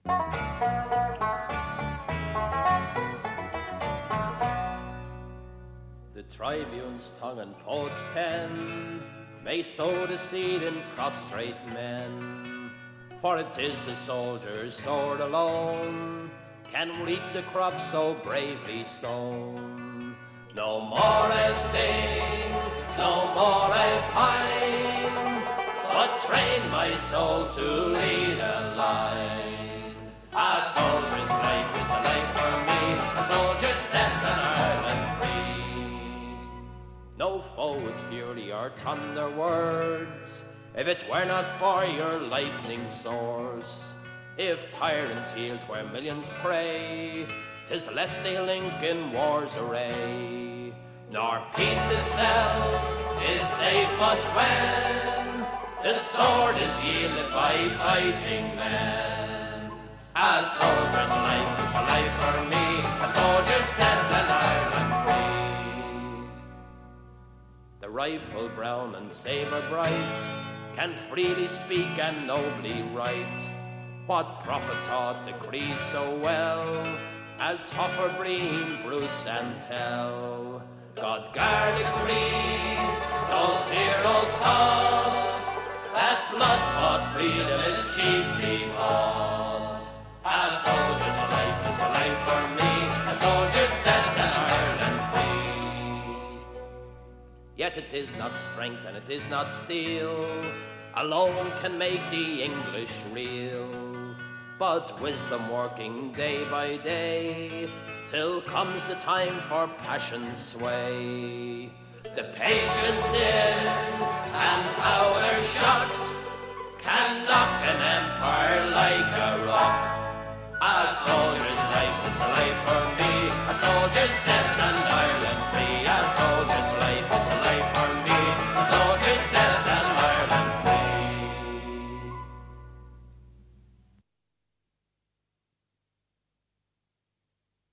The tribune's tongue and poet's pen may sow the seed in prostrate men, for it is the soldier's sword alone can reap the crop so bravely sown. No more I'll sing, no more I'll pine, but train my soul to lead a line. A soldier's life is a life for me, a soldier's death and Ireland free. No foe with fury or thunder words, if it were not for your lightning swords. If tyrants yield where millions pray, 'tis less they link in war's array. Nor peace itself is safe but when the sword is yielded by fighting men. A soldier's life is a life for me, a soldier's death and Ireland free. The rifle brown and sabre bright can freely speak and nobly write. What prophet taught the creed so well as Hoffer, Breen, Bruce and Tell? God guard the creed, those heroes taught, that blood-fought freedom is cheaply bought. A soldier's life is a life for me, a soldier's death and Ireland free. Yet it is not strength and it is not steel alone can make the English real, but wisdom working day by day, till comes the time for passion's sway. The patient din and power shot can knock an empire like a rock. A soldier's life is a life for me, a soldier's death and